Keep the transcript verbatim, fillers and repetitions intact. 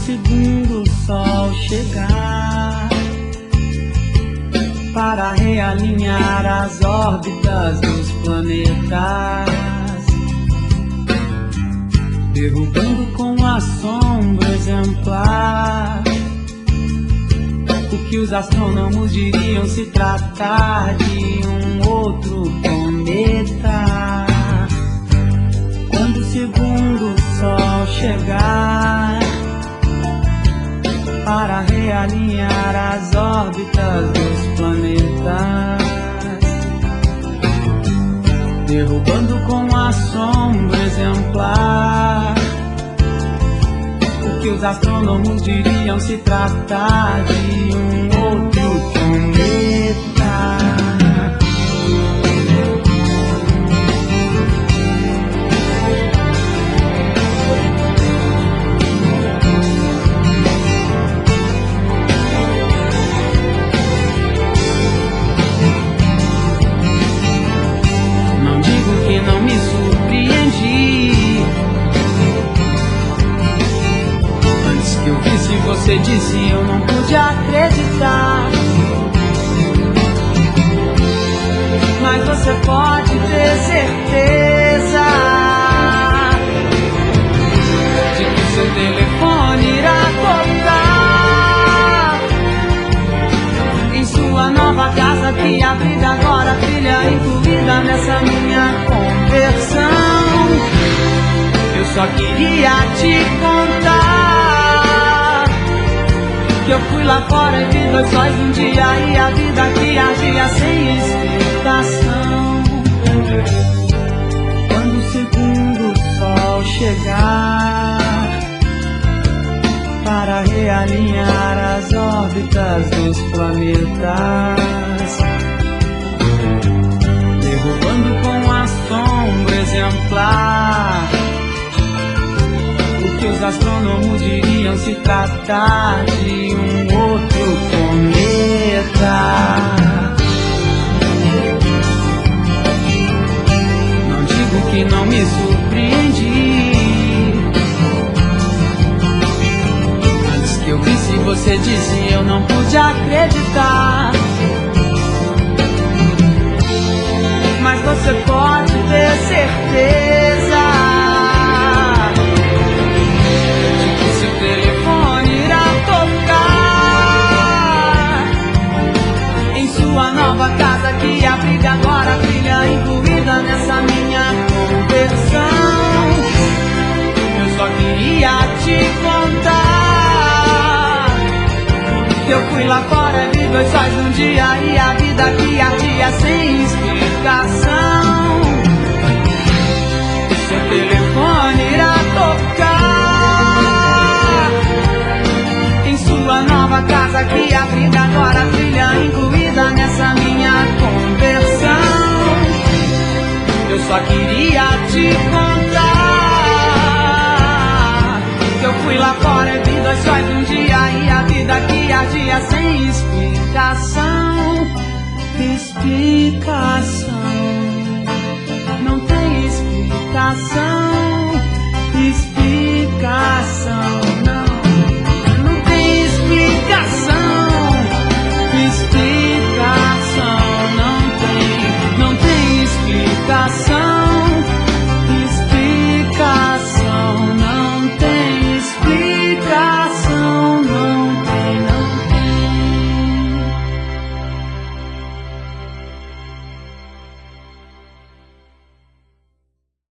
segundo sol chegar para realinhar as órbitas dos planetas, derrubando com assombro exemplar o que os astrônomos diriam se tratar de um outro cometa. Quando o segundo sol chegar para realinhar as órbitas dos planetas, derrubando com assombro exemplar o que os astrônomos diriam se tratar de um outro cometa. Não me surpreendi. Antes que eu visse você disse, eu não pude acreditar. Mas você pode ter certeza de que seu telefone irá tocar em sua nova casa, que a vida agora brilha, incluída nessa minha conversão. Eu só queria te contar que eu fui lá fora e vi dois sóis um dia, e a vida que agia sem explicação. Quando o segundo sol chegar para realinhar as órbitas dos planetas, derrubando com assombro exemplar o que os astrônomos diriam se tratar de um outro cometa. Não digo que não me surpreendi. Antes que eu visse você disse, eu não pude acreditar. Mas você pode ter certeza de que seu telefone irá tocar em sua nova casa, que a vida agora brilha, incluída nessa minha conversão. Eu só queria te contar que eu fui lá fora e vi dois sóis um dia, e a vida que ardia sem explicação. O seu telefone irá tocar em sua nova casa, que a vida agora brilha, incluída nessa minha conversão. Eu só queria te contar que eu fui lá fora e vi dois sóis um dia, e a vida que ardia sem explicação. Explicação, não tem explicação.